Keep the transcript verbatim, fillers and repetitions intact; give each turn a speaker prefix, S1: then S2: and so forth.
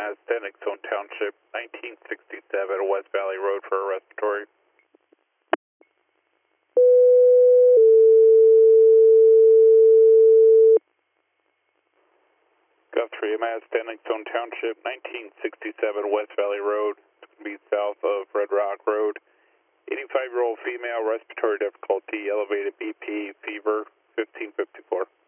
S1: Mass, Stone Township, nineteen sixty-seven West Valley Road for a respiratory. Guthrie, Mass, Stone Township, nineteen sixty-seven West Valley Road. It's going to be south of Red Rock Road. eighty-five-year-old female, respiratory difficulty, elevated B P, fever, fifteen fifty-four.